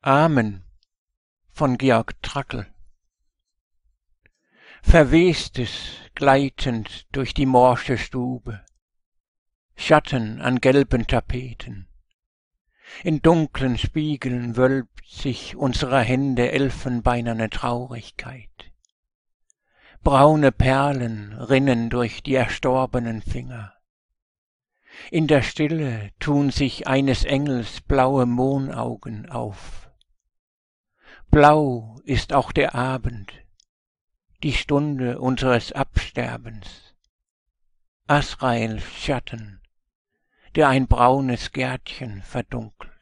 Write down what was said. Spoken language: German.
Amen von Georg Trakl. Verwestes gleitend durch die morsche Stube, Schatten an gelben Tapeten. In dunklen Spiegeln wölbt sich unserer Hände elfenbeinerne Traurigkeit. Braune Perlen rinnen durch die erstorbenen Finger. In der Stille tun sich eines Engels blaue Mohnaugen auf. Blau ist auch der Abend, die Stunde unseres Absterbens. Asraels Schatten, der ein braunes Gärtchen verdunkelt.